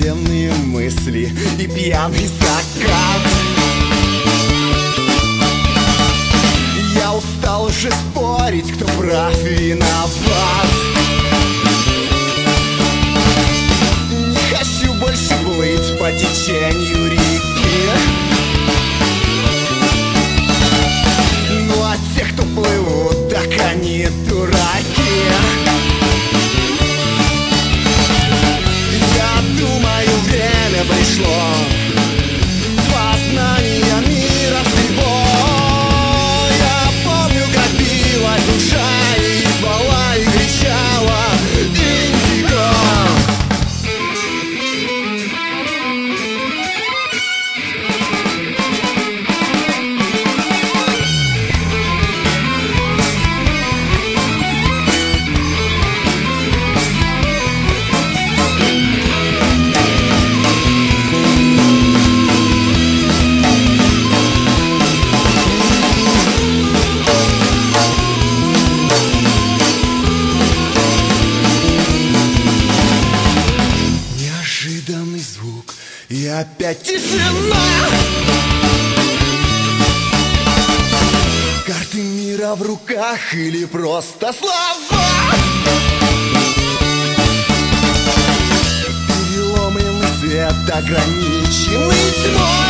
расслабленные мысли и пьяный закат. Я устал уже спорить, кто прав, виноват. Не хочу больше плыть по течению реки. Ну а те, кто плывут, так они дураки. Я думаю, время пришло познания мира всего. Я помню, как билась душа и звала, и кричала индиго. Неожиданный звук и опять тишина. Карты мира в руках или просто слова? Переломленный свет, ограниченный тьмой.